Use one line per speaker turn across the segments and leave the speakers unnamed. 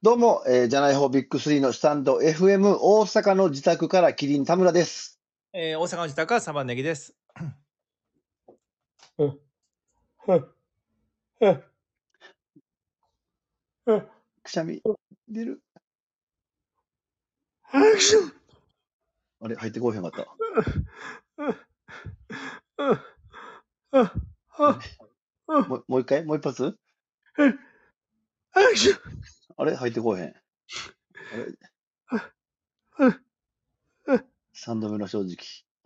どうも、じゃない方ビッグ3のスタンド FM 大阪の自宅からキリン田村です。
大阪の自宅はサバンネギです。
くしゃみ出る。あれ入ってこうへんかった。もう一回もう一発。あれ入ってこうへん。あれ3度目の正直。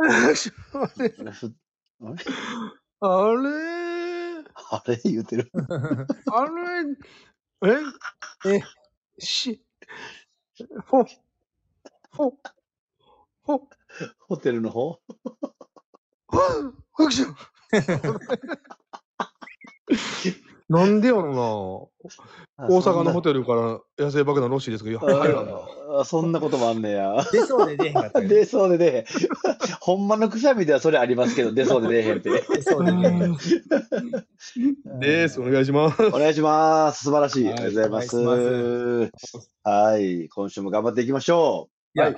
あれ
あれ言うてる。
あれ
ホテルの方
なんでやろな。大阪のホテルから野生爆弾のロッシーですけど、入らんな。
そんなこともあんねや。
出そうで出へんかったよ。
出そうで出へん。ほんまのくしゃみではそれありますけど、出そうで出へんって。
出そうで出へん。
です。お願いします。
お願いします。素晴らしい。
はい
ありがとうござい
お願
ます。
いし
はい。今週も頑張っていきましょ
いや、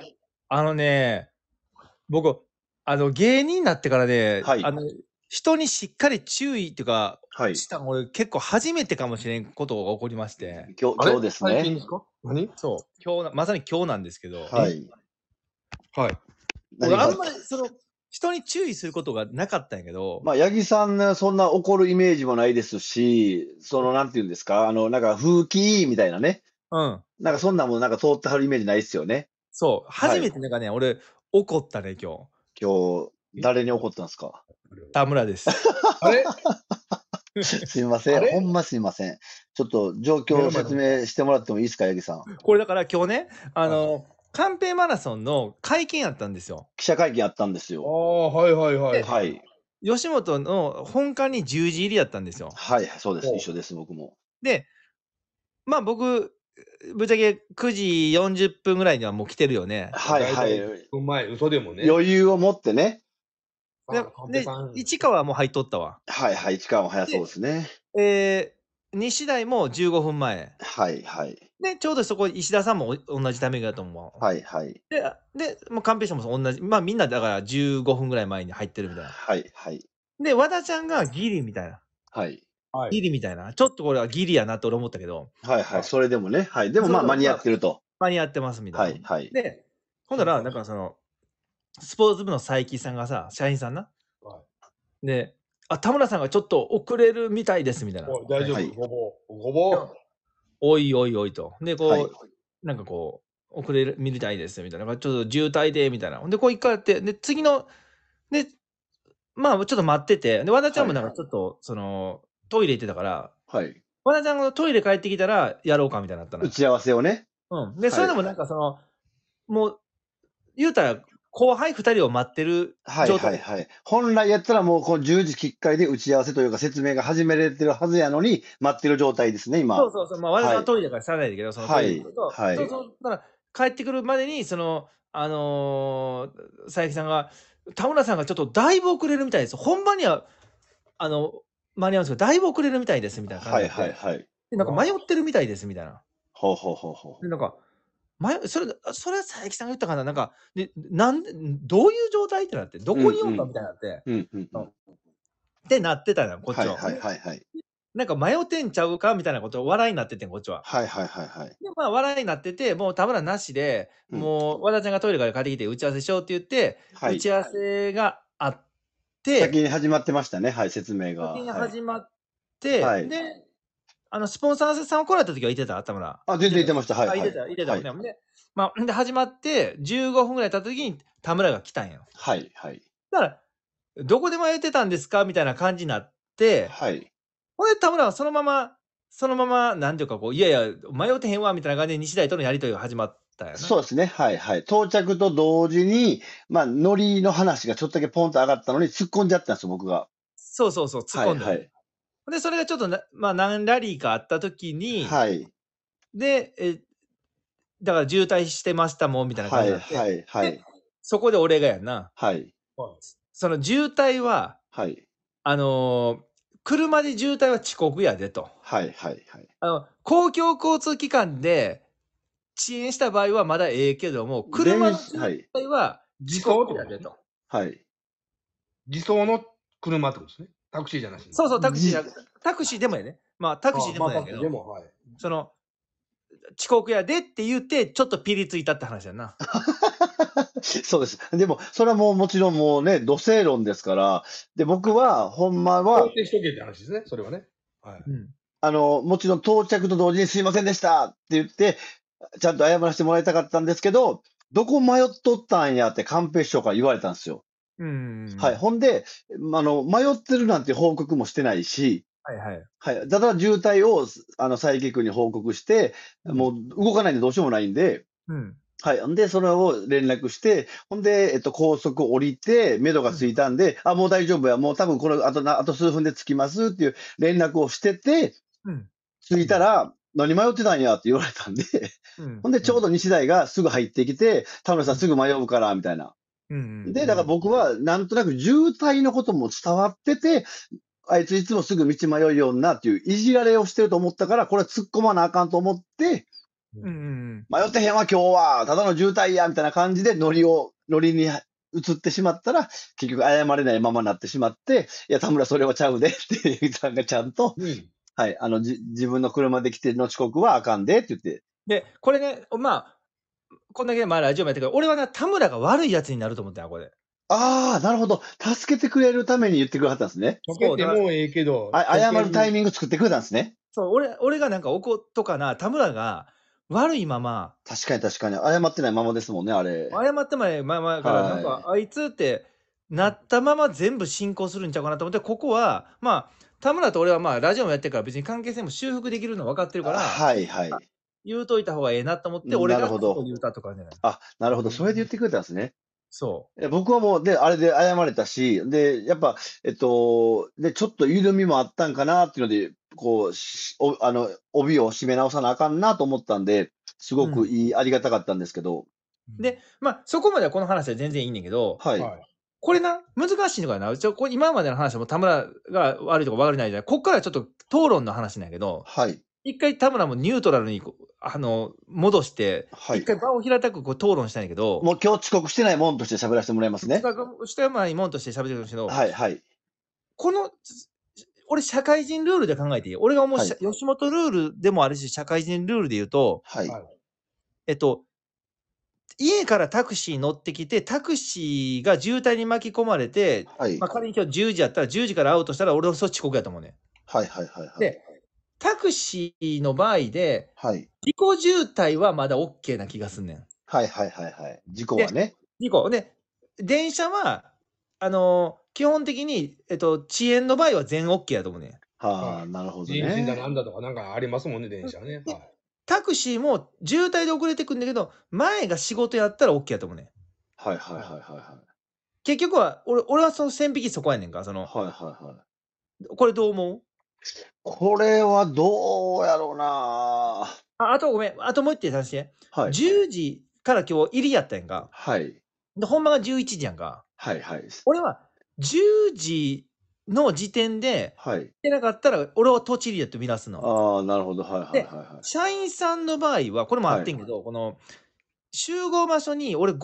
僕、芸人になってからね、
はい
人にしっかり注意っていうか、
はい
したの俺結構初めてかもしれんことが起こりまして
う。。今日ですね。
最近ですか？何？
そう、まさに今日なんですけど、
はい。
はい。
俺あん
何が
まり人に注意することがなかったんやけど、
まあ、八木さんね、そんな怒るイメージもないですし、なんていうんですか、なんか風紀みたいなね。
うん。
なんかそんなもんなんか通ってはるイメージないですよね。
そう、初めてなんかね、俺、怒ったね、今
今日、誰に怒ったんですか？
日。田村です。
あれ？
すみません。
あれ
ほんますみません。ちょっと状況を説明してもらってもいいですか、八木さん。
これだから今日ね、カンペマラソンの会見やったんですよ。
記者会見あったんです
あ
よ。
あ、はいはいはい。
はい。
吉本の本館に10時入りやったんですよ。
はい、そうです。
お
一緒です、僕も。
で、まあ僕、ぶっちゃけ9時40分ぐらいにはもう来てるよね。
はい、はい。
うまい、嘘でもね。
余裕を持ってね。
で、市川も入っとったわ。
はい、はい。市川も早そうですね。
西大も15分前。
はい、はい。
で、ちょうどそこ、石田さんも同じタイミングだと思う。
はい、はい。
で、もうカンペーションも同じ。まあみんなだから15分ぐらい前に入ってるみたいな。
はい、はい。
で、和田ちゃんがギリみたいな。
はい。
ギリみたいな。ちょっとこれはギリやなと俺思ったけど、
はい、はい。それでもね。はい。でもまあ、間に合ってると。
間に合ってますみたいな。
はい、はい。
で、ほんなら、なんかスポーツ部の佐伯さんがさ、社員さんな。
は
で、田村さんがちょっと遅れるみたいですみたいな。
おい大丈
はい
夫、ごぼう。ごぼう。
おいおいおいと。で、こう、
はい
なんかこう、遅れるみたいですみたいな。ちょっと渋滞でみたいな。ほんで、こう一回やって、で、次の、で、まあ、ちょっと待ってて、で、和田ちゃんもなんかちょっと、トイレ行ってたから、
はい。
和田ちゃんがトイレ帰ってきたら、やろうかみたいになったのよ。
打ち合わせをね。
うん。で、
はい
それでもなんかもう、言うたら、後輩2人を待ってる
はい、
状態。
はい、はい。本来やったらもう、こう、10時きっかりで打ち合わせというか説明が始められてるはずやのに、待ってる状態ですね、今。
そうそうそう。まあ、和田さんはトイレだからしゃあないけど、そのトイレ行くと、
はいはい
そう、だから帰ってくるまでに、佐伯さんが、田村さんがちょっとだいぶ遅れるみたいです。本番には、間に合うんですけど、だいぶ遅れるみたいですみたいな感
はい、
じで。
はい、はい。
で、なんか迷ってるみたいですみたいな。
ほうほうほうほ
で、なんか、それは佐伯さんが言ったかな、なんか、で、どういう状態ってなって、どこにおんのみたいになって、
う。うん、うん、うん。
ってなってたのよ、こっちは。
はい、はい、はい、はい。
なんか迷ってんちゃうかみたいなことを笑いになっててん、こっちは。
はい、はい、はい、はい。
で、まあ、笑いになってて、もう田村なしで、
うん
もう和田ちゃんがトイレから帰ってきて打ち合わせしようって言って、
はい
打ち合わせがあって、
先に始まってましたね、はい、説明が。
先に
はい。
始まって、
はい
で、スポンサーさんを来られた時はいてた田村。
あ、全然言ってました。はい、
あ、
はい。
いてた。
はい、
で、まあ、で、始まって、15分ぐらい経った時に田村が来たんよ。
はい、はい。
だから、どこで迷ってたんですかみたいな感じになって、
はい。
ほんで田村はそのまま、なんていうかこう、いやいや、迷ってへんわ、みたいな感じで西大とのやりとりが始まったよね。
そうですね。はい、はい。到着と同時に、まあ、ノリの話がちょっとだけポンと上がったのに突っ込んじゃったんですよ、僕が。
そう、突っ込んで。
はい、はい。
で、それがちょっとまあ、何ラリーかあった時に、
はい。
で、だから渋滞してましたもん、みたいな感
はい、
じになって、
はい、はい
で。そこで俺がやんな。
はい。
その渋滞は、
はい。
車で渋滞は遅刻やでと。
はい、はい、はい。
公共交通機関で遅延した場合はまだええけども、車の渋滞は時速やでと。
はい。
自走の車ってことですね。タクシーじゃなしに。
そうそう、タクシーでもやね。まあ、タクシーでもやけど、
はい、
その、遅刻やでって言って、ちょっとピリついたって話やな。
そうです。でも、それはもうもちろんもうね、土星論ですから、で、僕は、ほんまは、
想定しとけって話ですね、それはね。はい。
もちろん到着と同時にすいませんでしたって言って、ちゃんと謝らせてもらいたかったんですけど、どこ迷っとったんやって寛平師匠から言われたんですよ。はい。ほんで、迷ってるなんて報告もしてないし、
はいはい。
はい。ただ渋滞を、佐伯君に報告して、もう動かないんでどうしようもないんで、はい。んで、それを連絡して、ほんで、高速降りて、目処がついたんで、あ、もう大丈夫や、もう多分この、あと数分で着きますっていう連絡をしてて、着いたら、何迷ってたんやって言われたんで、ほんで、ちょうど西大がすぐ入ってきて、田村さんすぐ迷うから、みたいな。で、だから僕は、なんとなく渋滞のことも伝わってて、あいついつもすぐ道迷うようなっていういじられをしてると思ったから、これは突っ込まなあかんと思って、迷ってへんわ今日は、ただの渋滞や、みたいな感じでノリに移ってしまったら、結局謝れないままになってしまって、いや、田村それはちゃうでって言ったんがちゃんと、はい、自分の車で来ての遅刻はあかんでって言って。
で、これね、まあ、こんだけラジオもやってるけど、俺はね、田村が悪いやつになると思ったよ、これ。
ああ、なるほど。助けてくれるために言ってくれはったんですね。
助けてもええけど。
謝るタイミング作ってくれたんですね。
そう、俺がなんか怒っとかな、田村が悪いまま。
確かに確かに。謝ってないままですもんね、あれ。
謝ってないままから、なんか、あいつってなったまま全部進行するんちゃうかなと思って、ここは、まあ、田村と俺はまあ、ラジオもやってるから別に関係性も修復できるの分かってるから、
はいはい。
言うといた方がええなと思って、俺が言うたとかね。
あ、なるほど。それで言ってくれたんですね。
そう。
僕はもう、で、あれで謝れたし、で、やっぱ、で、ちょっと緩みもあったんかなっていうので、こう、帯を締め直さなあかんなと思ったんで、すごくいい、ありがたかったんですけど。
で、まあ、そこまではこの話は全然いいねんけど、
はい。
これな、難しいのかな。今までの話はもう田村が悪いとか悪いないじゃない。こっからちょっと討論の話なんやけど、
はい。
一回田村もニュートラルに戻して、
はい、
一回場を平たく討論したんやけど、
もう今日遅刻してないもんとして喋らせてもらいますね。
遅刻してないもんとして喋ってるんですけど、
はいはい。
この、俺社会人ルールで考えていい？俺が思う、吉本ルールでもあるし、社会人ルールで言うと、
はい。
家からタクシー乗ってきて、タクシーが渋滞に巻き込まれて、まあ、仮に今日10時やったら10時から会うとしたら、俺はそう遅刻やと思うね。
はいはいはいはい。
で、タクシーの場合で、
はい。
自己渋滞はまだ OK な気がすんねん。
はいはいはいはい。事故はね。
事故。で、電車は、基本的に、遅延の場合は全 OK やと思うねん。
はあ、なるほどね。
人身だなんだとかなんかありますもんね、電車はね。はい。
タクシーも渋滞で遅れてくんだけど、前が仕事やったら OK やと思うねん。
はいはいはいはい。
結局は、俺はその線引きそこやねんか、はいはい
はい。
これどう思う？
これはどうやろうな。
あとごめん、あともう一点させて。
はい。
10時から今日入りやったやんか。
はい。
で、本番が11時やんか。
はいはい。
俺は10時の時点で、
はい。
行ってなかったら、俺はとちりやと見なすの。
ああ、なるほど。はいはいはいはい。
社員さんの場合は、これもあってんけど、この、集合場所に俺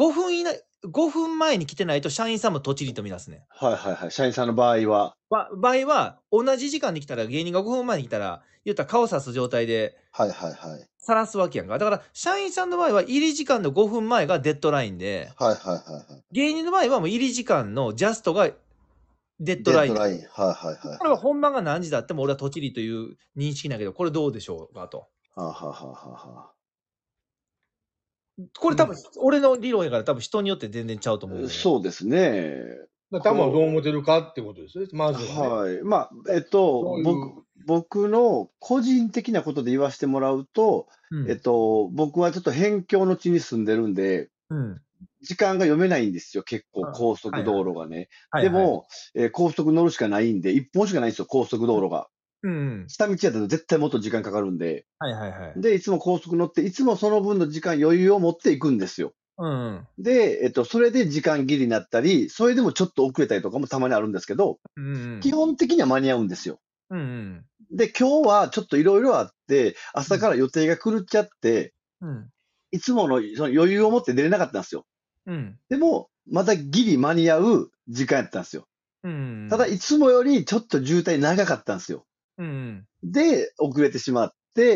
5分前に来てないと社員さんもとちりと見なすね。
はいはいはい。社員さんの場合は。
場合は、同じ時間に来たら、芸人が5分前に来たら、言ったら顔さす状態で、
はいはいはい。
晒すわけやんか。だから、社員さんの場合は、入り時間の5分前がデッドラインで、
はいはいはいはい。
芸人の場合はもう入り時間のジャストがデッドライン。
はいはいはい。
これは本番が何時だっても俺はとちりという認識だけど、これどうでしょうかと。
はあはあはあはあ。
これ多分、俺の理論やから多分人によって全然ちゃうと思う。
そうですね。
多分どう思ってるかってことですね、まず
はね。はい。まあ、僕の個人的なことで言わせてもらうと、僕はちょっと辺境の地に住んでるんで、時間が読めないんですよ、結構高速道路がね。でも、高速乗るしかないんで、一本しかないんですよ、高速道路が。下道やったら絶対もっと時間かかるんで。で、いつも高速乗って、いつもその分の時間余裕を持っていくんですよ。で、それで時間切りになったり、それでもちょっと遅れたりとかもたまにあるんですけど、基本的には間に合うんですよ。で、今日はちょっといろいろあって、朝から予定が狂っちゃって、 いつものその余裕を持って出れなかったんですよ。
うん。
でも、またギリ間に合う時間やったんですよ。
うん。
ただ、いつもよりちょっと渋滞長かったんですよ。
うん。
で、遅れてしまって、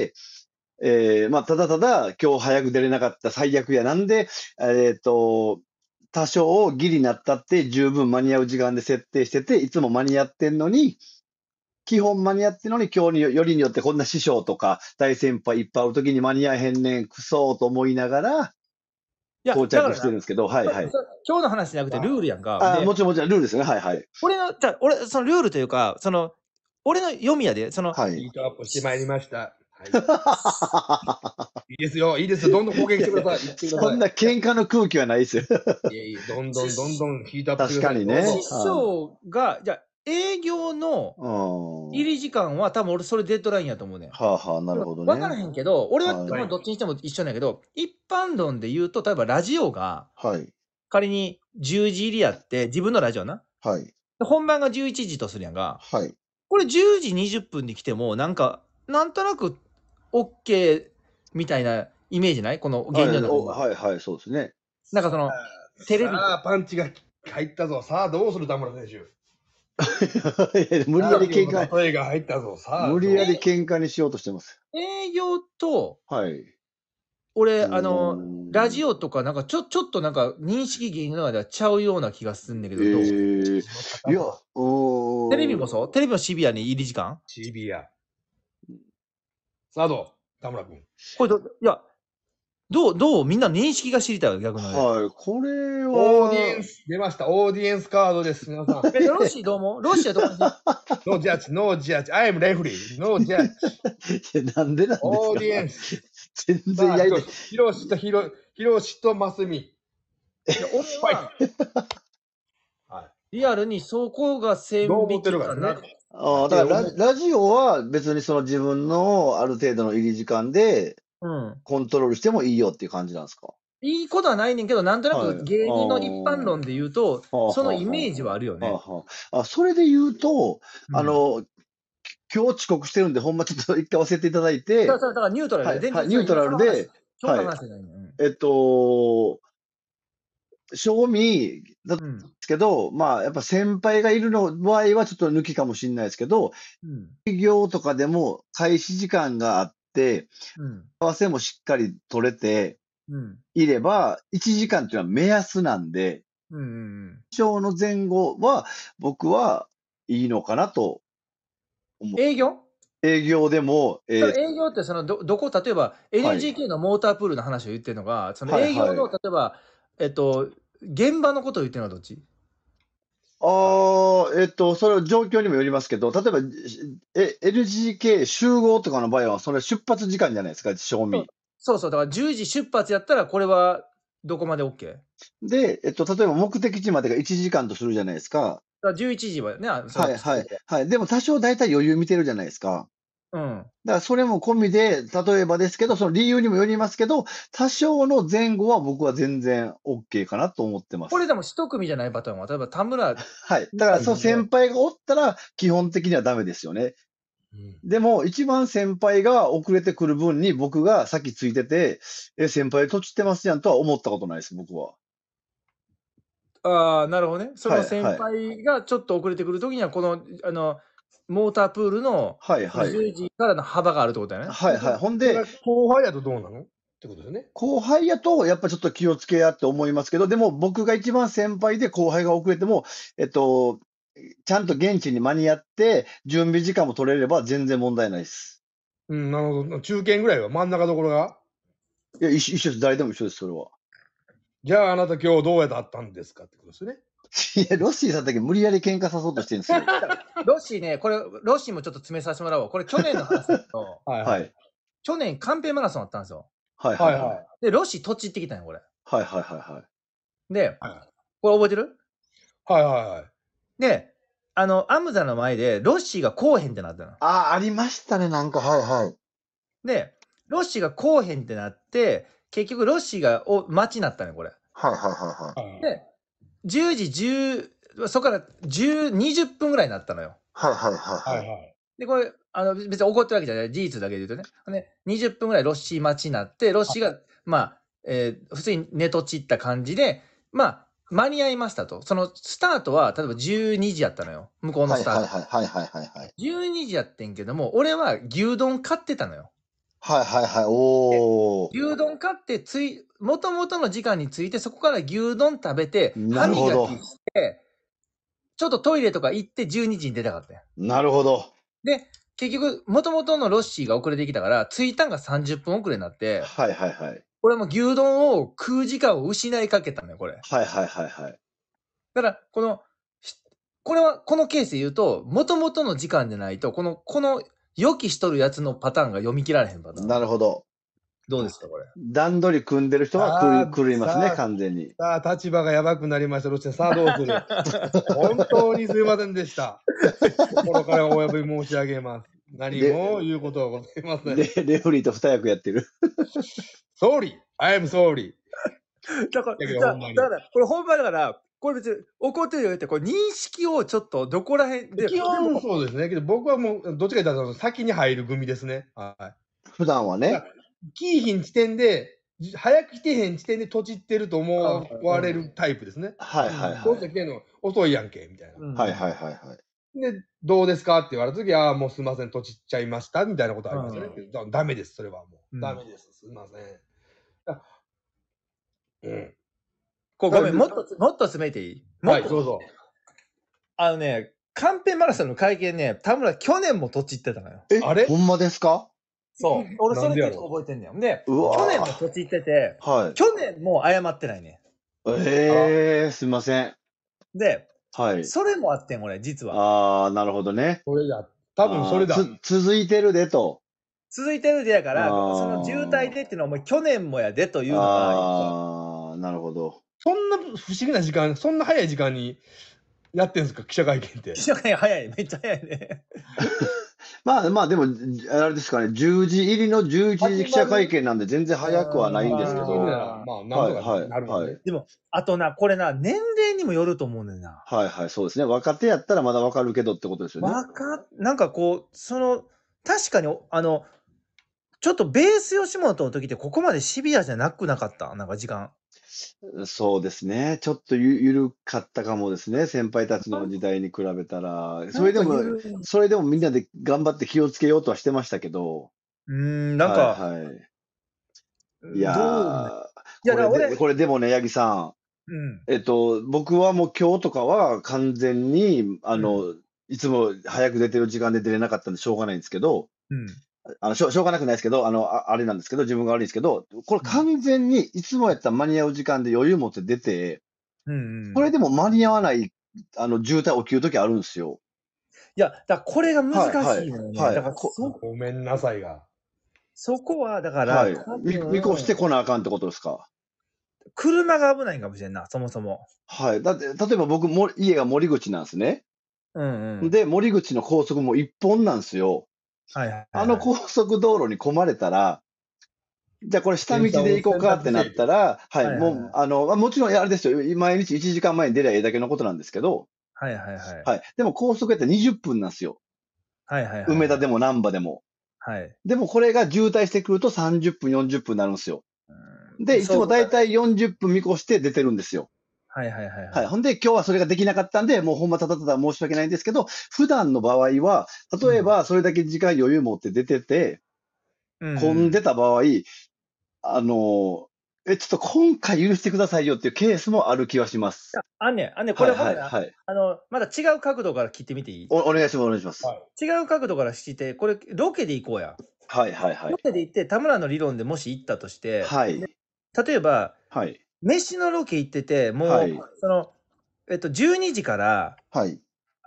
まあ、ただただ今日早く出れなかった最悪や。なんで、多少ギリになったって十分間に合う時間で設定してて、いつも間に合ってんのに、基本間に合ってんのに今日によりによってこんな師匠とか大先輩いっぱい会う時に間に合えへんねん、くそーと思いながら、
いや、
到着してるんですけど、はいはい。
今日の話じゃなくてルールやんか。
もちろんルールですね。はいはい。
俺、そのルールというか、俺の読みやで、
ヒートアップしてまいりました。いいですよ、いいですよ。どんどん攻撃してください。
そんな喧嘩の空気はないですよ。
どんどんヒートアップしてください。
確かにね。
師匠が、じゃ営業の入り時間は多分俺それデッドラインやと思うねん。
なるほどね。
分からへんけど、俺はどっちにしても一緒なんやけど、一般論で言うと、例えばラジオが、仮に10時入りやって、自分のラジオな。本番が11時とするやんか。これ10時20分に来ても、なんとなく OK みたいなイメージないこの芸人の中
は。はい、そうですね。
なんかその、テレビ。
さあ、パンチが入ったぞ。さあ、どうする田村選手。
無理やり喧嘩。
声が入ったぞ。さあ。
無理やり喧嘩にしようとしてます。
営業と、俺、ラジオとか、なんかちょっとなんか認識芸人の間はちゃうような気がすんだけど、どう？
いや、
テレビもそう？テレビもシビアに入り時間？
シビア。さあ、どう？田村君。
これいや、どうみんな認識が知りたいわ、逆に。
これは。
オーディエンス、出ました。オーディエンスカードです、皆さん。
ロッシーどうも？ロッシーはどこに？
ノージャッジ、ノージャッジ。I am referee. ノージャッ
ジ。なんでなんですか？
オーディエンス。
全然やりたい。
ヒロシとマスミ。
俺は、リアルにそこが線引きかな。
だからラジオは別にその自分のある程度の入り時間でコントロールしてもいいよっていう感じなんですか？
いいことはないねんけど、なんとなく芸人の一般論で言うと、そのイメージはあるよね。
それで言うと、今日遅刻してるんで、ほんまちょっと一回教えていただいて。
だからニュートラルで。
ニュートラルで。賞味だったんですけど、まあ、やっぱ先輩がいるの場合はちょっと抜きかもしれないですけど、営業とかでも開始時間があって、合わせもしっかり取れていれば、1時間っていうのは目安なんで、賞の前後は僕はいいのかなと思う。営業でも、
営業ってどこ、例えば NGK のモータープールの話を言ってるのが、その営業の、例えば、現場のことを言ってるのはどっち？
それは状況にもよりますけど、例えば、NGK 集合とかの場合は、それは出発時間じゃないですか、賞味。
そう、だから10時出発やったら、これはどこまで OK？
で、例えば目的地までが1時間とするじゃないですか。
だから11時はね、
でも多少大体余裕見てるじゃないですか。だからそれも込みで、例えばですけど、その理由にもよりますけど、多少の前後は僕は全然 OK かなと思ってます。
これでも一組じゃないパターンは、例えば田村。
だからその先輩がおったら基本的にはダメですよね。でも一番先輩が遅れてくる分に僕が先ついてて、先輩とちってますやんとは思ったことないです、僕は。
なるほどね。その先輩がちょっと遅れてくるときには、この、モータープールの10時からの幅があるってことだよね。
ほんで、
後輩やとどうなのってことですね。
後輩やと、やっぱちょっと気をつけやって思いますけど、でも僕が一番先輩で後輩が遅れても、ちゃんと現地に間に合って、準備時間も取れれば全然問題ないです。
なるほど。中堅ぐらいは真ん中どころが？
いや、一緒です。誰でも一緒です、それは。
じゃああなた今日どうやって会ったんですかってことですね。
いや、ロッシーさんだけ無理やり喧嘩さそうとしてるんですよ。
ロッシーね、これ、ロッシーもちょっと詰めさせてもらおう。これ去年の話だと、去年、カンペマラソンあったんですよ。で、ロッシー土地行ってきたんよ、これ。で、これ覚えてる？で、アムザの前で、ロッシーがこうへんってなったの。
ありましたね、なんか、
で、ロッシーがこうへんってなって、結局、ロッシーが待ちになったのよ、これ。で、10時そこから20分ぐらいになったのよ。で、これ、別に怒ってるわけじゃない。事実だけで言うとね。20分ぐらいロッシー待ちになって、ロッシーが、まあ、 普通に寝とちった感じで、まあ、間に合いましたと。そのスタートは、例えば12時やったのよ。向こうのスタート。12時やってんけども、俺は牛丼買ってたのよ。
お
牛丼買って、もともとの時間に着いて、そこから牛丼食べて、
なるほど。
歯磨きして、ちょっとトイレとか行って12時に出たかったよ。
なるほど。
で、結局、もともとのロッシーが遅れてきたから、着いたんが30分遅れになって、これも牛丼を食う時間を失いかけたのよ、これ。だから、このケースで言うと、もともとの時間でないと、この予期しとるやつのパターンが読み切られへんパターン。
なるほど。
どうですか、これ。
段取り組んでる人は狂いますね、完全に。
さあ、立場がやばくなりました、ロシア。さあ、どうする本当にすいませんでした。心からお詫び申し上げます。何も言うことはございません。
レフリーと二役やってる。
Sorry! I am sorry!
だから、これ本番だから、これ別に怒ってるよって、これ認識をちょっとどこら辺で。
基本そうですね。けど僕はもう、どっちかというと先に入る組ですね。
普段はね。
来いひん時点で、早く来てへん時点でとちってると思われるタイプですね。そうして来てんの遅いやんけ、みたいな。で、どうですかって言われたときは、もうすみません、とちっちゃいました、みたいなことありますね。ダメです、それはもう。ダメです、すみません。
ごめん、もっと詰めていい？
はい、どうぞ。
カンペマラソンの会見ね、田村去年もとちってたのよ。
あれほんまですか？
そう。俺それ結構覚えてんねん。で、去年もとちってて、去年も謝ってないね。
すみません。
で、それもあってん、俺、実は。
ああ、なるほどね。
それだ。多分それだ。
続いてるでと。
続いてるでやから、その渋滞でっていうのはもう去年もやでというのが。
ああ、なるほど。
そんな不思議な時間、そんな早い時間にやってんすか、記者会見って。
記者会見早い、めっちゃ早いね。
まあでも、あれですかね、10時入りの11時記者会見なんで全然早くはないんですけど。
まあ、なんとかなるもんね。
でも、あとな、これな、年齢にもよると思うねんな。
そうですね。若手やったらまだわかるけどってことですよね。
なんかこう、確かに、ちょっとベース吉本の時ってここまでシビアじゃなかったなんか時間。
そうですね。ちょっと緩かったかもですね。先輩たちの時代に比べたら。それでもみんなで頑張って気をつけようとはしてましたけど。
なんか。
いやー、これでもね、八木さん。僕はもう今日とかは完全に、いつも早く出てる時間で出れなかったんでしょうがないんですけど、しょうがなくないですけど、あれなんですけど、自分が悪いんですけど、これ完全にいつもやったら間に合う時間で余裕持って出て、これでも間に合わない、渋滞起きるときあるんですよ。
いや、だからこれが難しいのよね。だから
ごめんなさいが。
そこは、だから、
見越してこなあかんってことですか。
車が危ないかもしれんな、そもそも。
だって、例えば僕も、家が森口なんですね。で、森口の高速も一本なんですよ。高速道路に込まれたら、じゃあこれ下道で行こうかってなったら、もちろんあれですよ。毎日1時間前に出りゃええだけのことなんですけど、でも高速やったら20分なんですよ。梅田でも難波でも。でもこれが渋滞してくると30分、40分になるんですよ。で、いつもだいたい40分見越して出てるんですよ。ほんで、今日はそれができなかったんで、もうほんまただただ申し訳ないんですけど、普段の場合は、例えばそれだけ時間余裕持って出てて、混んでた場合、ちょっと今回許してくださいよっていうケースもある気はします。
これほら、まだ違う角度から切ってみていい？
お願いします。
違う角度からして、これロケで行こうや。ロケで行って、田村の理論でもし行ったとして、例えば、飯のロケ行ってて、もう、12時から、だって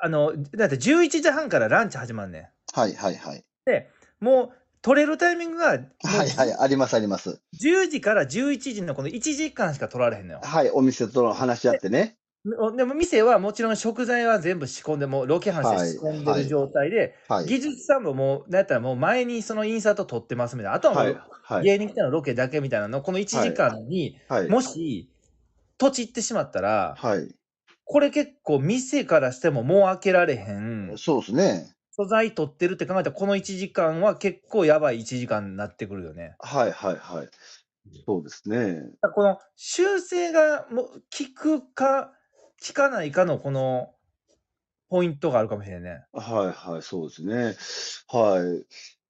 11時半からランチ始まんねん。で、もう、取れるタイミングが、
あります。
10時から11時のこの1時間しか取られへんのよ。
お店と話し合ってね。
でも店はもちろん食材は全部仕込んで、もうロケハンして仕込んでる状態で、技術さんももう、なんやったらもう前にそのインサート撮ってますみたいな。あとはもう芸人来たのロケだけみたいなの、この1時間に、もし、とちってしまったら、これ結構店からしてももう開けられへん。
そうですね。
素材取ってるって考えたら、この1時間は結構やばい1時間になってくるよね。
そうですね。
この修正が効くか、効かないかのこのポイントがあるかもしれないね。
はいはい、そうですね。はい。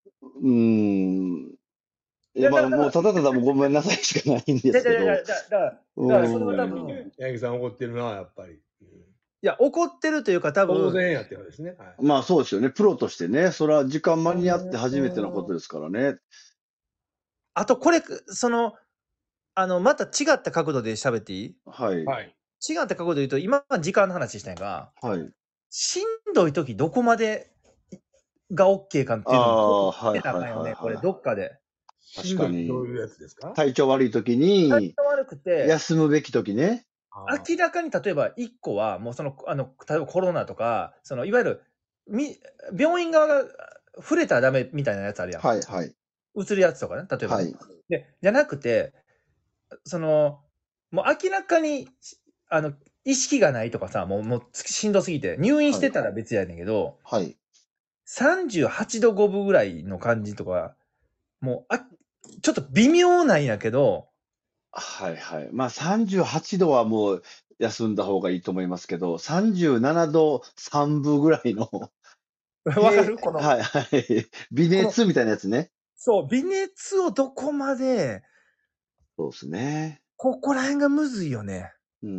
まあ、もうただただもうごめんなさいしかないんですけど。
だからそれは多分。
八木さん怒ってるな、やっぱり。い
や、怒ってるというか多分。
当然やってるですね。
まあそうですよね。プロとしてね、それは時間間に合って初めてのことですからね。
あとこれ、また違った角度で喋っていい？
はい。
違った角度で言うと、今は時間の話したんやが、
はい。
しんどい時どこまでが OK かっていうのも見てなあかんよね、これどっかで。
確かに。どういうやつですか？
体調悪い時に、
体調悪くて、
休むべき時ね。
明らかに例えば1個は、もう例えばコロナとか、いわゆる、病院側が触れたらダメみたいなやつあるやん。
はいはい。
うつるやつとかね、例えば、ね。で、じゃなくて、もう明らかに、意識がないとかさ、もうしんどすぎて、入院してたら別やねんけど、
はい。
38度5分ぐらいの感じとか、もう、ちょっと微妙なんやけど、
はいはい。まあ38度はもう休んだ方がいいと思いますけど、37度3分ぐらいの。
わかる？この。
はいはい。微熱みたいなやつね。
そう、微熱をどこまで。
そうですね。
ここら辺がむずいよね。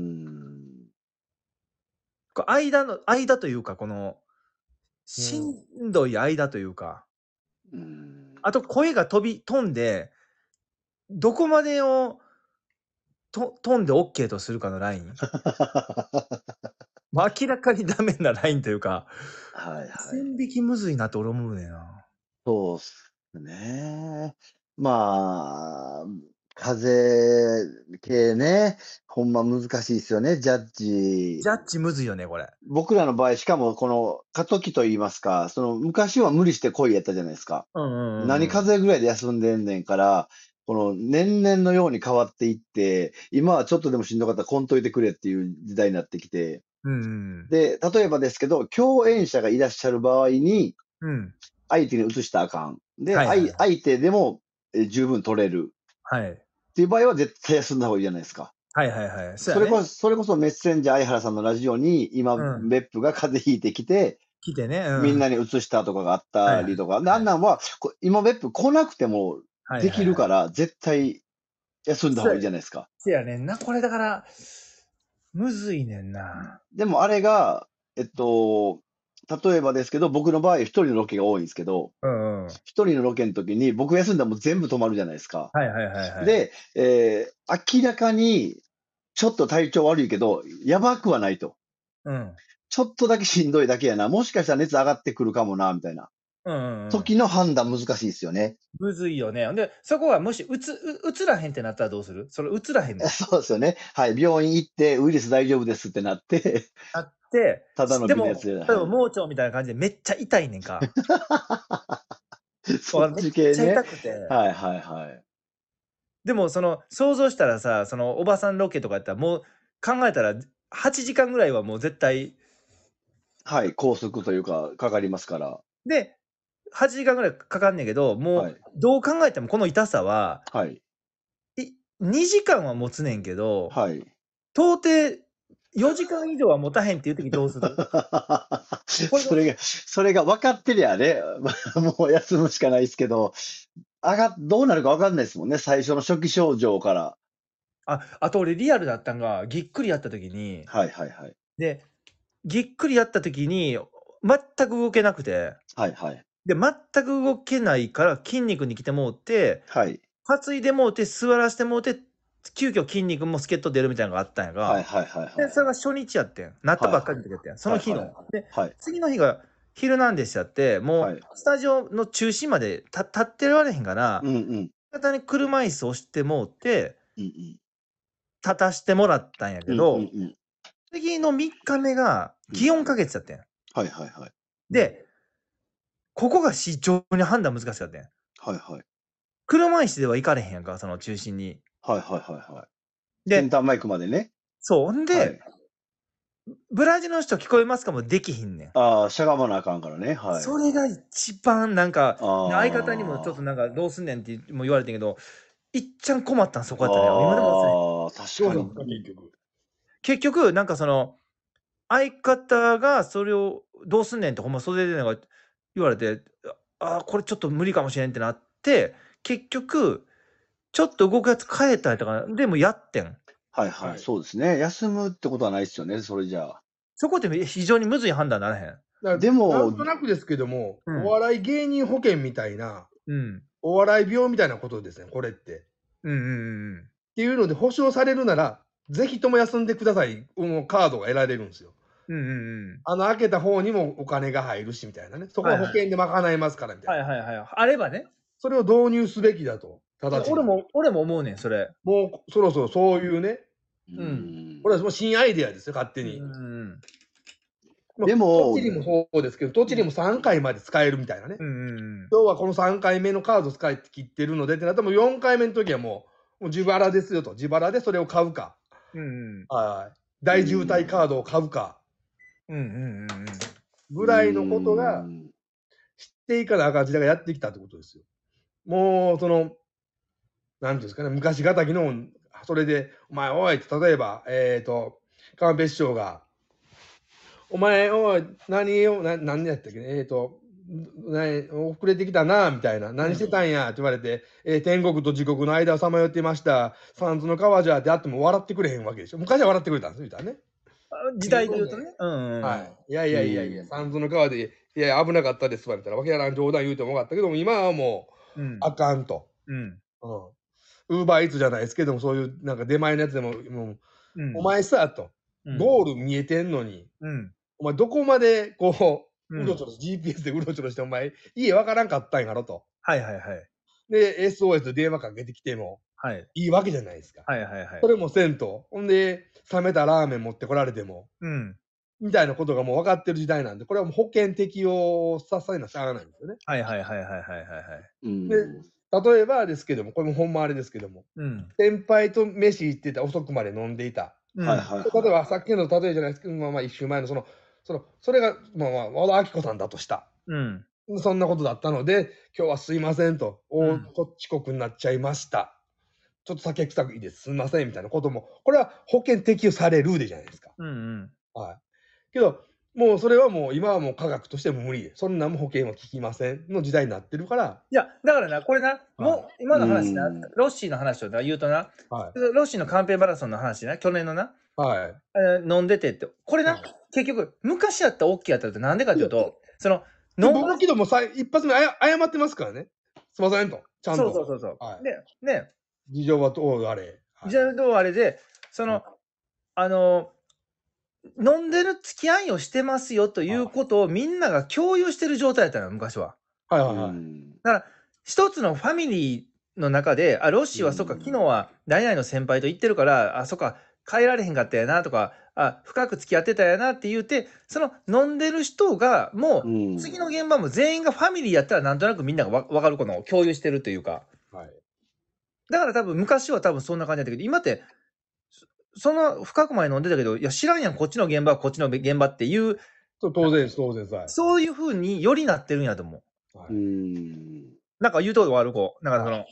間というか、この、しんどい間というか、あと声が飛んで、どこまでを飛んで OK とするかのライン。明らかにダメなラインというか、
はいはい。
線引きむずいなと俺思うねんな。
そうっすね。まあ、風邪系ね、ほんま難しいですよね、ジャッジ。
ジャッジむずいよね、これ。
僕らの場合、しかもこの過渡期と言いますか、昔は無理して来いやったじゃないですか。何風邪ぐらいで休んでんねんから、この年々のように変わっていって、今はちょっとでもしんどかったらこんといてくれっていう時代になってきて、で、例えばですけど、共演者がいらっしゃる場合に、相手に移したらあかん。で、相手でも十分取れる。っていう場合は絶対休んだ方がいいじゃないですか。それこそメッセンジャー相原さんのラジオに、今、別府が風邪ひいてきて、みんなに移したとかがあったりとか。あんなんは、今別府来なくてもできるから、絶対休んだ方がいいじゃないですか。
せやねんな。これだから、むずいねんな。
でもあれが、例えばですけど、僕の場合一人のロケが多いんですけど、一人のロケの時に僕休んだらもう全部止まるじゃないですか。で、明らかにちょっと体調悪いけど、やばくはないと。ちょっとだけしんどいだけやな。もしかしたら熱上がってくるかもな、みたいな。時の判断難しいですよね。
むずいよね。で、そこはもし映らへんってなったらどうする？それ映らへんねん。
そうですよね。はい。病院行って、ウイルス大丈夫ですってなって。ただの微熱
でも、盲腸みたいな感じでめっちゃ痛いねんか。
そっち系ね。めっちゃ
痛くて。
はいはいはい。
でも、想像したらさ、おばさんロケとかやったら、もう考えたら8時間ぐらいはもう絶対。
はい、拘束というか、かかりますから。
で、8時間ぐらいかかんねんけど、もう、どう考えてもこの痛さは、2時間は持つねんけど、到底4時間以上は持たへんっていう時どうする？
それが分かってりゃね、もう休むしかないですけど、どうなるか分かんないですもんね、最初の初期症状から。
あと俺リアルだったんが、ぎっくりやった時に、で、ぎっくりやった時に、全く動けなくて、で、全く動けないから筋肉に来てもうて、担いでもうて、座らせてもうて、急遽筋肉も助っ人出るみたいなのがあったんやが、で、それが初日やってん。なったばっかりの時やってん。その日の。で、次の日がヒルナンデスやって、もう、スタジオの中心まで立ってられへんから、味方に車椅子押してもうて、立たしてもらったんやけど、次の3日目が、祇園花月やってん。で、ここが非常に判断難しかったん。車椅子では行かれへんやんか、その中心に。
センターマイクまでね。
そう。んで、ブラジルの人聞こえますかもできひんね
ん。しゃがまなあかんからね。
それが一番なんか、相方にもちょっとなんかどうすんねんっても言われてんけど、 いっちゃん困ったんそこやったね。今でも
確かに。
結局、なんかその、相方がそれをどうすんねんってほんま袖でなんか言われて、これちょっと無理かもしれんってなって、結局、ちょっと動くやつ変えたりとか、でもやってん。
はいはい、そうですね。休むってことはないですよね、それじゃあ。
そこって非常にむずい判断ならへん。
でも、なんとなくですけども、お笑い芸人保険みたいな、お笑い病みたいなことですね、これって。っていうので、保証されるなら、ぜひとも休んでください、カードが得られるんですよ。開けた方にもお金が入るしみたいなね。そこは保険で賄いますからみたいな。
あればね。
それを導入すべきだと。
俺も思うねん、それ。
もうそろそろそういうね。これはもう新アイデアですよ、勝手に。でも、栃木もそうですけど、栃木も3回まで使えるみたいなね。今日はこの3回目のカード使いって切ってるのでってなったら、もう4回目の時はもう自腹ですよと。自腹でそれを買うか。大渋滞カードを買うか。ぐらいのことが知っていかなあかん時代がやってきたってことですよ。もう、なんていうんですかね、昔がたきの、それで、お前、おいって、例えば、川辺師匠が、お前、おい、何やったっけね、遅れてきたな、みたいな。何してたんや、って言われて、天国と地獄の間をさまよっていました。三途の川じゃってあっても笑ってくれへんわけでしょ。昔は笑ってくれたんですよ、言ったらね。
時代で言うとね。
いや、三途の川で、いや、危なかったです、言われたら、わけやらん冗談言うてもよかったけども、今はもう、あかんと。ウーバーイーツじゃないですけども、そういうなんか出前のやつでも、お前さ、と、ゴール見えてんのに、お前どこまでこう、GPS でうろちょろして、お前、家わからんかったんやろと。で、SOS で電話かけてきても、いいわけじゃないですか。それもせんと。ほんで、冷めたラーメン持ってこられても、みたいなことがもう分かってる時代なんで、これはもう保険適用させなしゃあないんですよね。で、例えばですけども、これもほんまあれですけども、先輩と飯行ってた、遅くまで飲んでいた。例えばさっきの例えじゃないですけど、一週前のそれが、和田アキ子さんだとした。そんなことだったので、今日はすいませんと、遅刻になっちゃいました。ちょっと酒臭くいいです、すいませんみたいなことも、これは保険適用されるでじゃないですか。けど、もうそれはもう今はもう科学としても無理で、そんなも保険は効きませんの時代になってるから。
いや、だからな、これな、もう今の話な、ロッシーの話を言うとな、ロッシーのカンペマラソンの話な、去年のな、飲んでてって、これな、結局、昔やったら OK やったってなんでかというと、
僕けども一発目謝ってますからね。すいませんと。ちゃんと。
そう。で、ね。
事情はどうあれ。
事情はどうあれで、飲んでる付き合いをしてますよということをみんなが共有してる状態だったの、昔は。だから、一つのファミリーの中で、ロッシーはそっか、昨日は何々の先輩と行ってるから、そっか、帰られへんかったやなとか、深く付き合ってたやなって言うて、その飲んでる人が、もう、次の現場も全員がファミリーやったら、なんとなくみんなが分かることを共有してるというか。だから多分、昔は多分そんな感じだったけど、今って、その深くまで飲んでたけど、いや、知らんやん、こっちの現場はこっちの現場っていう。
当然です。
そういうふうによりなってるんやと思う。なんか言うとこ悪こう。なんか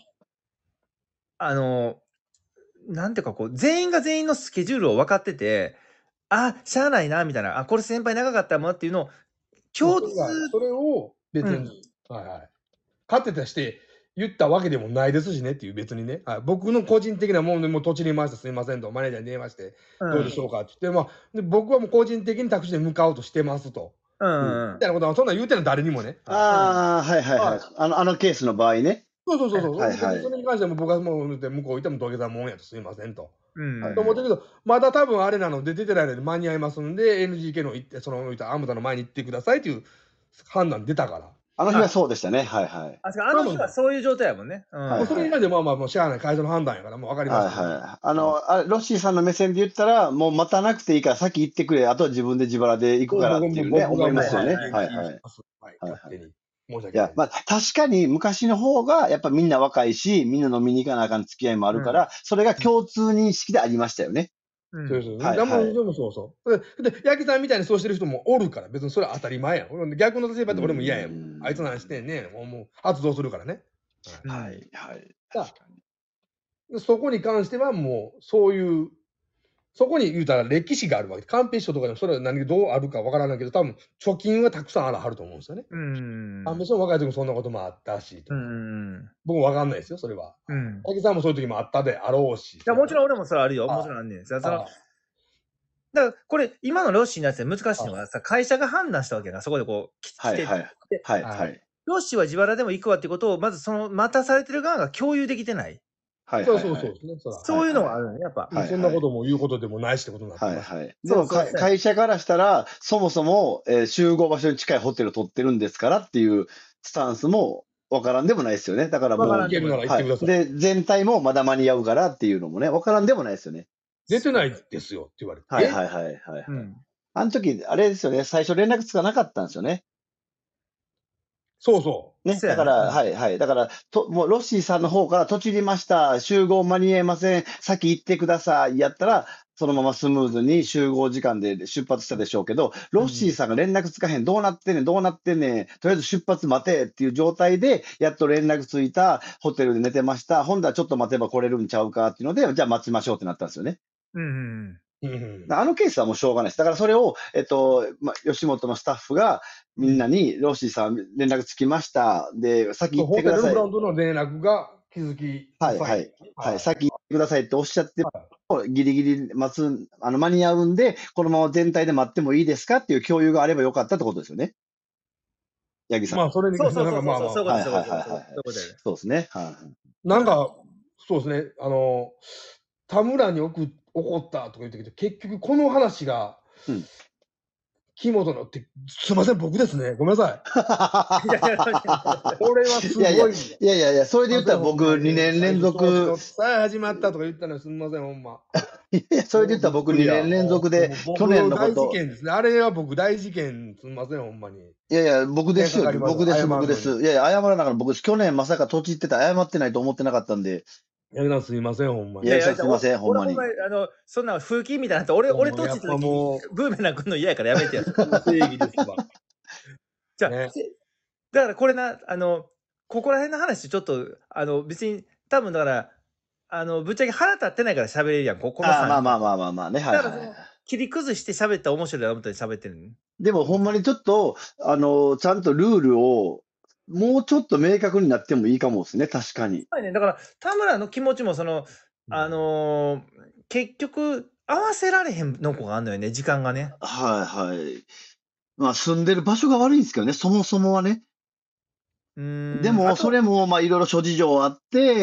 なんていうかこう、全員が全員のスケジュールを分かってて、しゃあないな、みたいな。これ先輩長かったもんっていうのを、
共通。それを別に、勝手として言ったわけでもないですしねっていう別にね。僕の個人的なもんでもう土地に回してすいませんと、マネージャーに電話して、どうでしょうかって言って、で僕はもう個人的にタクシーで向かおうとしてますと。みたいなことは、そんな言うてんの誰にもね。
あのケースの場合ね。
そう。それに関しても僕はもう向こういても土下座もんやとすいませんと。と思ったけど、まだ多分あれなので出てないので間に合いますんで、NGK のアムタの前に行ってくださいという判断出たから。
あの日はそうでしたね。
あの日はそういう状態やもんね。
それ以外でもうしゃあない会社の判断やからもう分かります。
ロッシーさんの目線で言ったら、もう待たなくていいから先行ってくれ、あとは自分で自腹で行くからっていうね、思いますよね。いや、確かに昔の方がやっぱみんな若いし、みんな飲みに行かなあかん付き合いもあるから、それが共通認識でありましたよね。
でもそう。で、八木さんみたいにそうしてる人もおるから、別にそれは当たり前やん。逆の立場って俺も嫌やもん。あいつ何してんねん。もう発動するからね。
確かに。
そこに関してはもう、そういう、そこに言うたら歴史があるわけで、寛平師匠とかでもそれは何どうあるかわからないけど、多分貯金はたくさんあると思うんですよね。寛平師匠若い時もそんなこともあったし、僕もわかんないですよ、それは。八木さんもそういう時もあったであろうし。い
や、もちろん俺もそれあるよ。もちろんあんねん。だからこれ、今のロッシーのやつで難しいのはさ、会社が判断したわけやから、そこでこう、来て、ロッシーは自腹でも行くわってことを、まずその待たされてる側が共有できてない。
そう
そういうのがあるね、やっぱ。
そんなことも言うことでもないしってことになってます。
でも会社からしたら、そもそも集合場所に近いホテルを取ってるんですからっていうスタンスもわからんでもないですよね。だからもう、で、全体もまだ間に合うからっていうのもね、わからんでもないですよね。
出てないですよって言われて。
あの時、あれですよね、最初連絡つかなかったんですよね。
そうそう。
ね、だから、だから、もうロッシーさんの方からとちりました。集合間に合いません。先行ってください。やったら、そのままスムーズに集合時間で出発したでしょうけど、ロッシーさんが連絡つかへん。どうなってんねん、どうなってんねん。とりあえず出発待てっていう状態で、やっと連絡ついた。ホテルで寝てました。今度はちょっと待てば来れるんちゃうかっていうので、じゃあ待ちましょうってなったんですよね。あのケースはもうしょうがないです。だからそれを、吉本のスタッフがみんなに、ロッシーさん連絡つきました。で、先行ってください。
ホテルフロントの連絡が気づき。
先行ってくださいっておっしゃって、ギリギリ間に合うんで、このまま全体で待ってもいいですかっていう共有があればよかったってことですよね。八木さん。
まあ、それに関しては、
そうですね。
なんか、そうですね。田村に怒ったとか言ってけど、結局この話が、木本のって、すいません、僕ですね。ごめんなさい。これはすごい。
いや、それで言ったら僕2年連続。
さあ始まったとか言ったのすみません、ほんま。
いや、それで言ったら僕2年連続で、去年のこと。
大事件ですね。あれは僕大事件、すみません、ほんまに。
いや、僕ですよ。僕です。いや、謝らながら僕、去年まさか土地行ってた謝ってないと思ってなかったんで。
八木さんすみません、ほんまに。
いや、すみません、ほんまに。
そんな風紀みたいなと、俺土地行った時にブーメラン来んの嫌やからやめてや。
正義ですわ。
じゃあ、だからこれな、ここら辺の話、ちょっと、別に、多分だから、ぶっちゃけ腹立ってないから喋れるやん、この
3人。まあね、
だから、切り崩して喋ったら面白いなと思って喋ってるの。
でも、ほんまにちょっと、ちゃんとルールを、もうちょっと明確になってもいいかもですね、確かに。
だから、田村の気持ちも、結局、合わせられへんの子があるのよね、時間がね。
まあ、住んでる場所が悪いんですけどね、そもそもはね。でも、それも、まあ、いろいろ諸事情あって、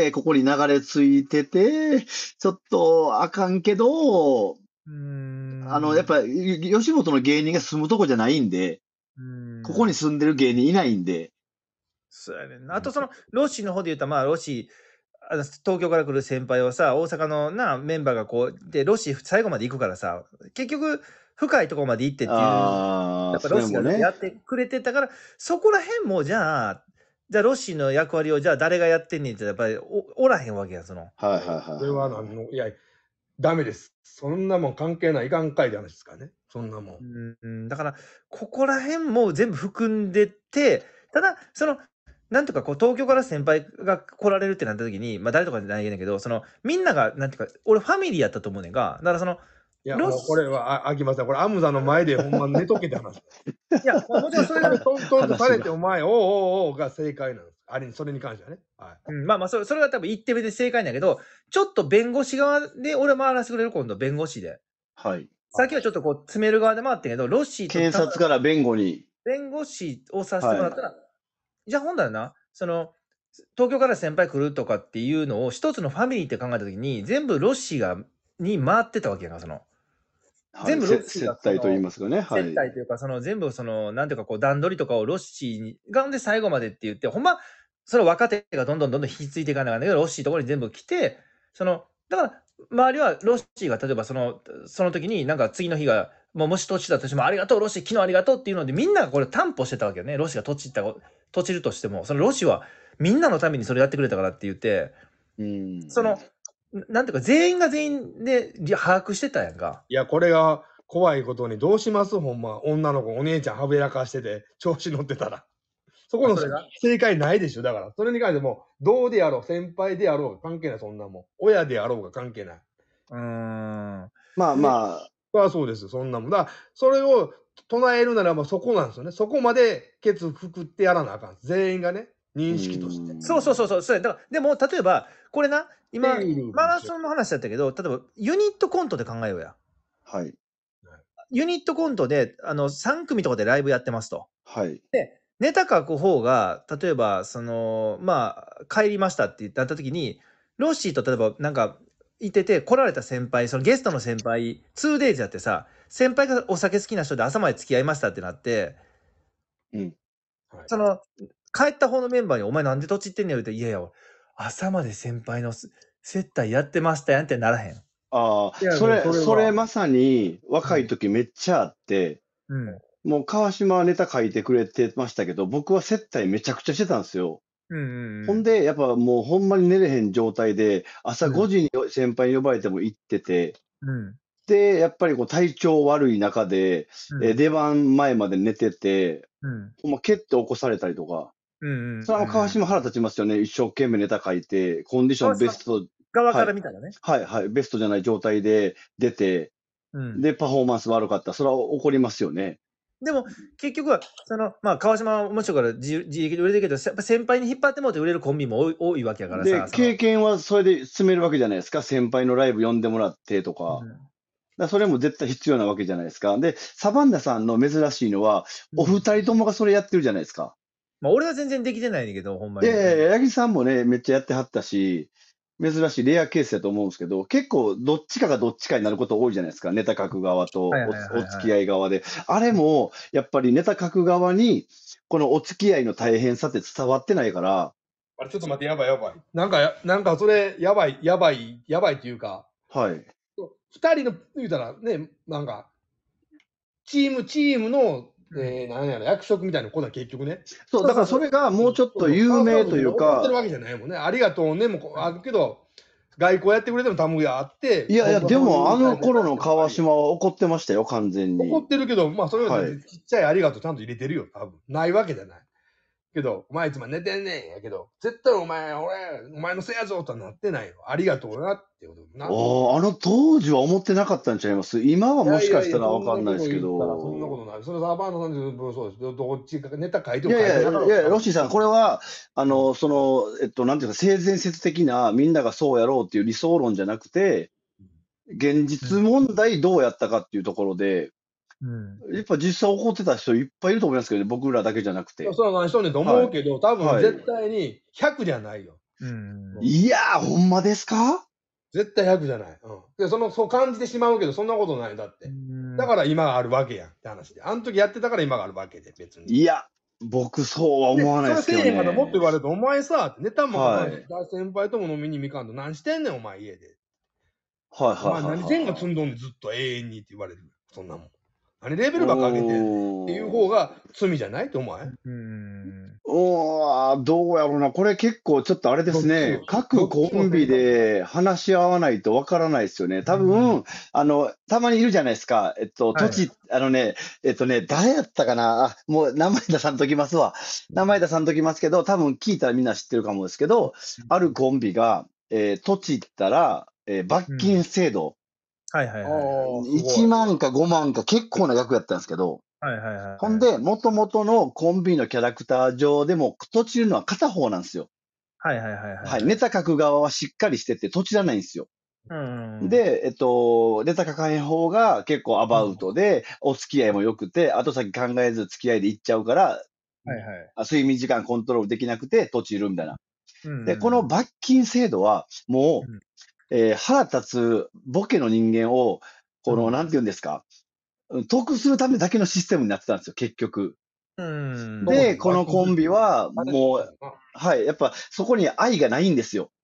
ここに流れ着いてて、ちょっとあかんけど、やっぱり、吉本の芸人が住むとこじゃないんで、ここに住んでる芸人いないんで。
そうやねんな。あと、ロッシーの方で言うと、まあ、ロッシー、東京から来る先輩はさ、大阪のメンバーがこう、で、ロッシー最後まで行くからさ、結局、深いところまで行ってっていう、やっぱロッシーがやってくれてたから、そこら辺も、じゃあロッシーの役割を、じゃあ誰がやってんねんって、やっぱりおらへんわけや、それ
は、いや、ダメです。そんなもん関係ない、いかんかいで話ですからね。そんなも
ん。だから、ここら辺も全部含んでて、ただ、なんとかこう、東京から先輩が来られるってなった時に、まあ誰とかじゃないねんけど、みんなが、なんていうか、俺ファミリーやったと思うねんが、だから
いや、もうこれは飽きません。これ、アムザの前でほんま寝とけって話。い
や、もちろんそれが
トントンとされて、お前、おうが正解なんです。それに関してはね。
まあ、それが多分1手目で正解なんだけど、ちょっと弁護士側で俺回らせてくれる、今度弁護士で。
はい。
さっきはちょっとこう、詰める側で回ったけど、ロッシーと。
検察から弁護に。
弁護士をさせてもらったら、じゃあほんだらな、東京から先輩来るとかっていうのを一つのファミリーって考えたときに、全部ロッシーに回ってたわけやんか、全部ロッシーが
接待と言いますかね。
接待というか、全部なんていうかこう段取りとかをロッシーがで最後までって言って、ほんま、それ若手がどんどん引き継いでいかないんだけど、ロッシーところに全部来て、だから、周りはロッシーが例えばその時になんか次の日が、もし土地だとしても、ありがとう、ロッシー、昨日ありがとうっていうので、みんながこれ担保してたわけよね。ロッシーが土地るとしても、ロッシーはみんなのためにそれやってくれたからって言って、なんていうか、全員が全員で把握してたやんか。
いや、これが怖いことに、どうしますほんま。女の子、お姉ちゃんはべらかしてて、調子乗ってたら。 そこの正解ないでしょ。だから、それに関しても、どうであろう、先輩であろうが関係ない、そんなもん。親であろうが関係ない。
まあまあ。
それはそうです、そんなもん。だから、それを唱えるならばそこなんですよね。そこまでケツくくってやらなあかん。全員がね、認識として。
そう。だから、でも、例えば、これな、今、マラソンの話だったけど、例えば、ユニットコントで考えようや。
はい。
ユニットコントで、3組とかでライブやってますと。
はい。
で、ネタ書く方が、例えば、帰りましたって言った時に、ロッシーと例えば、なんか、いてて、来られた先輩、そのゲストの先輩、2days やってさ、先輩がお酒好きな人で朝まで付き合いましたってなって、帰った方のメンバーに、お前なんで土地行ってんねん言うて、いやいや、朝まで先輩の接待やってましたやんってならへん。
ああ、それまさに若い時めっちゃあって、もう川島はネタ書いてくれてましたけど、僕は接待めちゃくちゃしてたんですよ。ほんで、やっぱもうほんまに寝れへん状態で、朝5時に先輩に呼ばれても行ってて、で、やっぱりこう体調悪い中で、出番前まで寝てて、ほんま蹴って起こされたりとか、それは川島腹立ちますよね。一生懸命ネタ書いて、コンディションベスト。
側から見たらね。
はい、ベストじゃない状態で出て、で、パフォーマンス悪かった。それは怒りますよね。
でも、結局は、川島はもちろんから自力で売れてるけど、やっぱ先輩に引っ張ってもらって売れるコンビも多いわけやからさ。
で、経験はそれで進めるわけじゃないですか。先輩のライブ呼んでもらってとか。それも絶対必要なわけじゃないですか。で、サバンナさんの珍しいのは、お二人ともがそれやってるじゃないですか。
俺は全然できてないんだけど、ほんまに。
八木さんもね、めっちゃやってはったし、珍しいレアケースだと思うんですけど、結構どっちかがどっちかになること多いじゃないですか。ネタ書く側とお付き合い側で。あれも、やっぱりネタ書く側に、このお付き合いの大変さって伝わってないから。
あれ、ちょっと待って、やばい。なんかそれ、やばいっていうか。
はい。
二人の、言うたらね、なんか、チームの、なんやろ、役職みたいなことは結局ね。
そう、だからそれがもうちょっと有名というか。
怒ってるわけじゃないもんね。ありがとうねもあるけど、外交やってくれてもたむやあって。
いや、でもあの頃の川島は怒ってましたよ、完全に。
怒ってるけど、まあそれはちっちゃいありがとうちゃんと入れてるよ、多分。ないわけじゃない。けど、お前いつも寝てんねんやけど、絶対お前のせいやぞとはなってないよ。ありがとうなってことな。
当時は思ってなかったんちゃいます？今はもしかしたらわかんないですけど。
そんなことない。それサバンナさんでそうです。どっちかネタ書いて
も書いてなかった。いや、ロッシーさん、これは、なんていうか、性善説的なみんながそうやろうっていう理想論じゃなくて、現実問題どうやったかっていうところで、やっぱ実際怒ってた人いっぱいいると思いますけどね、僕らだけじゃなくて。
そうなん人ねと思うけど、多分絶対に100じゃないよ。
いやー、ほんまですか？
絶対100じゃない。で、そう感じてしまうけど、そんなことないんだって。だから今があるわけやんって話で。あの時やってたから今があるわけで、別に。
いや、僕そうは思わないですけどね。
それせえへんからもっと言われると、お前さ、ネタも先輩とも飲みに行かんと何してんねん、お前家で。お前何線が積んどんでずっと永遠にって言われる。そんなもん。何レベルばっか上げてんっていう方が罪じゃないって思わへん？
どうやろうな。これ結構ちょっとあれですね。各コンビで話し合わないとわからないですよね。多分、たまにいるじゃないですか。誰やったかな。もう名前出さんときますわ。名前出さんときますけど、多分聞いたらみんな知ってるかもですけど、あるコンビが、土地行ったら、罰金制度。1万か5万か結構な額やったんですけど、ほんで、もともとのコンビのキャラクター上でも、閉じるのは片方なんですよ。ネタ書く側はしっかりしてて、閉じらないんですよ。で、ネタ書かへん方が結構アバウトで、お付き合いも良くて、後先考えず付き合いで行っちゃうから、睡眠時間コントロールできなくて閉じるみたいな。で、この罰金制度は、もう、腹立つボケの人間を、なんて言うんですか、得するためだけのシステムになってたんですよ、結局。で、このコンビは、もう、やっぱそこに愛がないんですよ。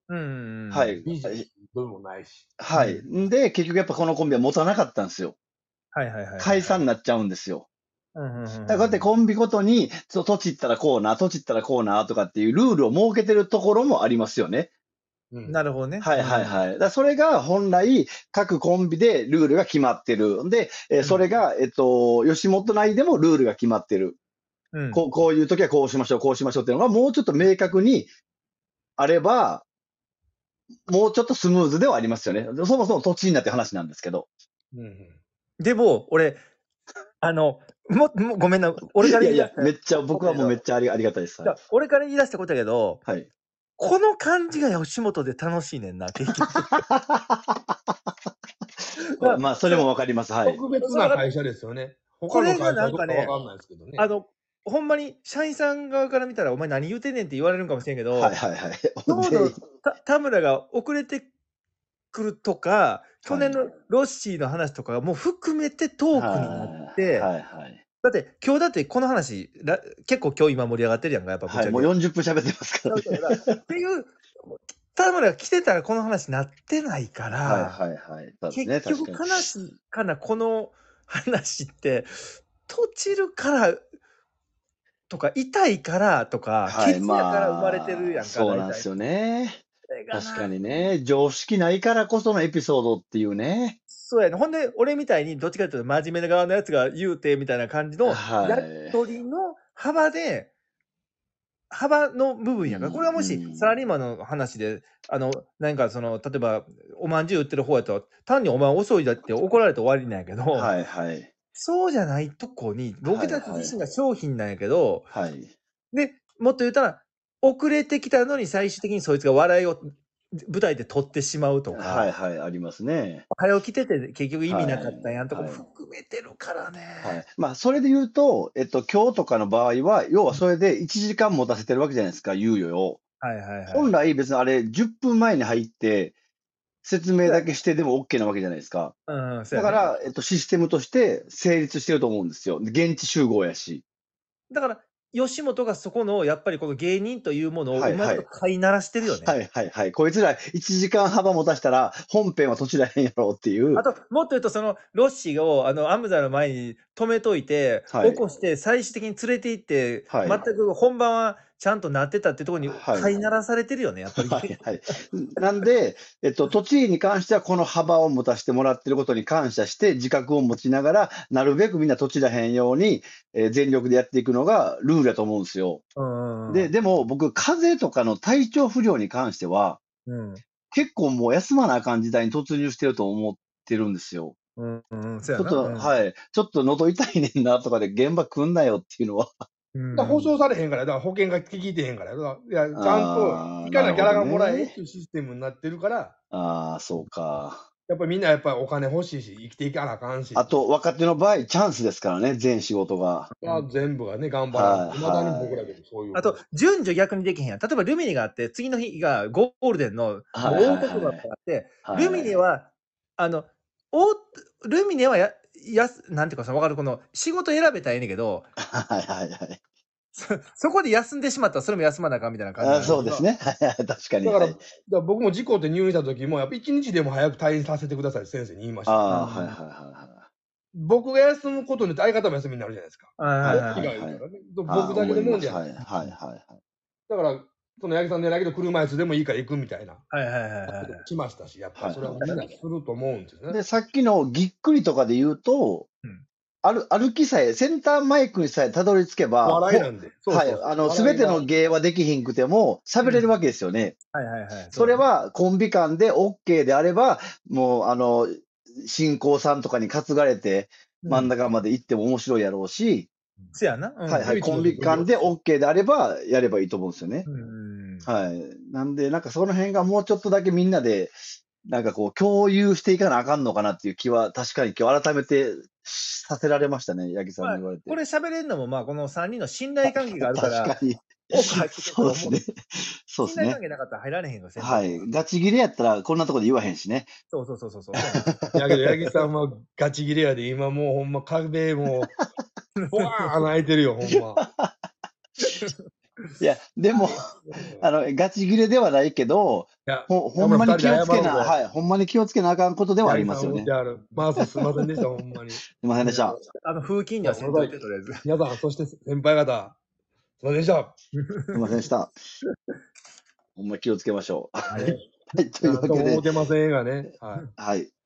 どうもないし。
で、結局やっぱこのコンビは持たなかったんですよ。解散になっちゃうんですよ。だからこうやってコンビごとに、土地行ったらこうな、土地行ったらこうな、とかっていうルールを設けてるところもありますよね。
なるほどね。
だそれが本来、各コンビでルールが決まってる。で、それが、吉本内でもルールが決まってる。 こういう時はこうしましょう、こうしましょうっていうのがもうちょっと明確にあれば、もうちょっとスムーズではありますよね。そもそも土地になって話なんですけど。
でも、俺、ごめんな、俺から言い出した。
めっちゃ、僕はもうめっちゃありがたいです。
俺から言い出したことやけど、この感じが吉本で楽しいねんな、結局。
まあ、それもわかります。はい。
特別な会社ですよね。他の会社はどうかわかんないですけどね。
ほんまに社員さん側から見たら、お前何言うてんねんって言われるかもしれんけど、田村が遅れてくるとか、去年のロッシーの話とかも含めてトークになって、だって今日だってこの話、結構今日今盛り上がってるやんか、やっぱ。
もう40分喋ってますからね。
っていう、田村が来てたらこの話なってないから、結局悲しいかな、この話って、とちるからとか、痛いからとか、ケツやから生まれてるやんか。
そうなんですよね。確かにね、常識ないからこそのエピソードっていうね。
そうやね。ほんで、俺みたいにどっちかというと真面目な側のやつが言うてみたいな感じの、やりとりの幅の部分やから。これはもしサラリーマンの話で、なんか例えば、おまんじゅう売ってる方やと、単にお前遅いだって怒られて終わりなんやけど、そうじゃないとこに、僕たち自身が商品なんやけど、で、もっと言ったら、遅れてきたのに最終的にそいつが笑いを舞台で取ってしまうとか。
ありますね。
早起きてて結局意味なかったんやんとかも含めてるからね。
まあ、それで言うと、今日とかの場合は、要はそれで1時間持たせてるわけじゃないですか、猶予を。本来別にあれ10分前に入って、説明だけしてでも OK なわけじゃないですか。だから、システムとして成立してると思うんですよ。現地集合やし。
だから、吉本がそこの、やっぱりこの芸人というものをうまく飼いならしてるよね。
こいつら1時間幅持たしたら、本編は途中らへんやろうっていう。
あと、もっと言うと、ロッシーを、アムザの前に止めといて、起こして、最終的に連れて行って、全く本番はちゃんとなってたってところに飼いならされてるよね、やっぱり。
なんで、栃木に関してはこの幅を持たせてもらってることに感謝して、自覚を持ちながら、なるべくみんな土地らへんように、全力でやっていくのがルールだと思うんですよ。でも僕、風邪とかの体調不良に関しては、結構もう休まなあかん時代に突入してると思ってるんですよ。ちょっと喉痛いねんなとかで現場来んなよっていうのは。
保証されへんから、だから保険が効いてへんから、いやちゃんといかなギャラがもらえっていうシステムになってるから。
そうか。
やっぱりみんなやっぱりお金欲しいし、生きていかなあかんし。
あと、若手の場合、チャンスですからね、全仕事が。
全部がね、頑張らん。いまだに僕らでもそういう。
あと、順序逆にできへんやん。例えば、ルミネがあって、次の日がゴールデンの大特番があって、ルミネは、ルミネはなんていうかさ、わかるこの、仕事選べたらええねんけど、そこで休んでしまったら、それも休まなあかんみたいな感じ。
そうですね。確かに。
だから僕も事故って入院した時も、やっぱ1日でも早く退院させてください、先生に言いました。僕が休むことによって相方も休みになるじゃないですか。僕だけでもんじゃない。だから、その八木さんのやけど車椅子でもいいから行くみたいな。来ましたし、やっぱりそれはみんなすると思うんですね。
で、さっきのぎっくりとかで言うと、歩きさえ、センターマイクにさえたどり着けば、
笑いなんで。
すべての芸はできひんくても、喋れるわけですよね。それはコンビ間で OK であれば、もう、進行さんとかに担がれて、真ん中まで行っても面白いやろうし、
せやな。
コンビ間で OK であれば、やればいいと思うんですよね。なんで、なんかその辺がもうちょっとだけみんなで、なんかこう、共有していかなあかんのかなっていう気は、確かに今日改めてさせられましたね、八木さんに言われて。
これ喋れるのも、まあ、この3人の信頼関係があるから、
確かに。そうですね。
信頼関係なかったら入られへんが、
ガチ切れやったら、こんなとこで言わへんしね。
そう。
やけど、八木さんはガチ切れやで、今もうほんま壁もう、ボワーン開いてるよ、ほんま。
いや、でも、ガチ切れではないけど、ほんまに気をつけな、ほんまに気をつけなあかんことではありますよね。
マースすいませんでした、ほんまに。す
いませんでした。
風紀にはせんといて、とりあえず。
皆さん、そして先輩方、すいませんでした。
すいませんでした。ほんま気をつけましょう。はい、というわけで。
思ってませんがね。
はい。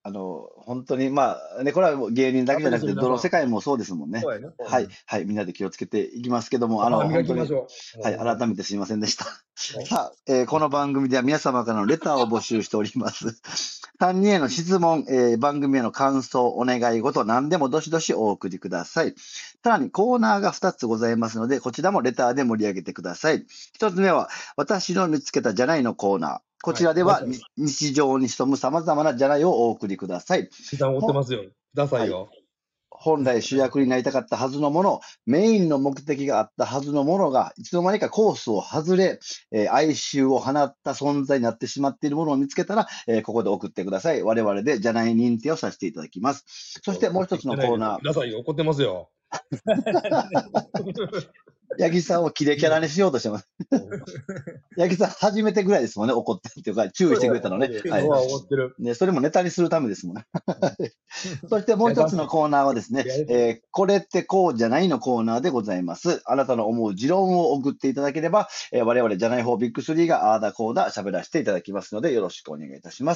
本当に、まあね、これはもう芸人だけじゃなくて、どの世界もそうですもんね。
そうやね。
はい、はい、みんなで気をつけていきますけども、本当に、はい、改めてすいませんでした。さあ、この番組では皆様からのレターを募集しております。3人への質問、番組への感想、お願い事、何でもどしどしお送りください。さらにコーナーが2つございますので、こちらもレターで盛り上げてください。1つ目は、私の見つけたじゃないのコーナー。こちらでは、日常に潜む様々なじゃないをお送りください。
追ってますよ。くださいよ。
本来主役になりたかったはずのもの、メインの目的があったはずのものが、いつの間にかコースを外れ、哀愁を放った存在になってしまっているものを見つけたら、ここで送ってください。我々でじゃない認定をさせていただきます。そしてもう一つのコーナー。
くださいよ。怒ってますよ。
八木さんをキレキャラにしようとしてます。八木さん初めてぐらいですもんね、怒ってっていうか、注意してくれたのね。
はい。
ね、それもネタにするためですもんね。そしてもう一つのコーナーはですね、これってこうじゃないのコーナーでございます。あなたの思う持論を送っていただければ、我々じゃない方ビッグ3があーだこーだ喋らせていただきますので、よろしくお願いいたします。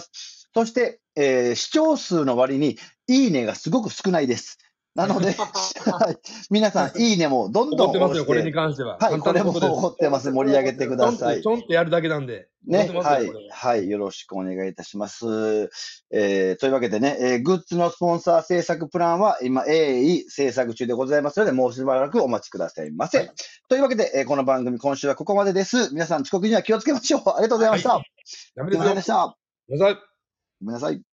そして、視聴数の割にいいねがすごく少ないです。なので、皆さん、いいねもどんどん
怒ってますよ、これに関しては。
はい、これも怒ってます。盛り上げてください。
ちょんってやるだけなんで。
ね、はい、はい、よろしくお願いいたします。というわけでね、グッズのスポンサー制作プランは今、鋭意制作中でございますので、もうしばらくお待ちくださいませ。はい、というわけで、この番組、今週はここまでです。皆さん、遅刻には気をつけましょう。ありがとうございました。
ダメですよ。
ごめんなさい。
ごめんなさい。
ごめんなさい。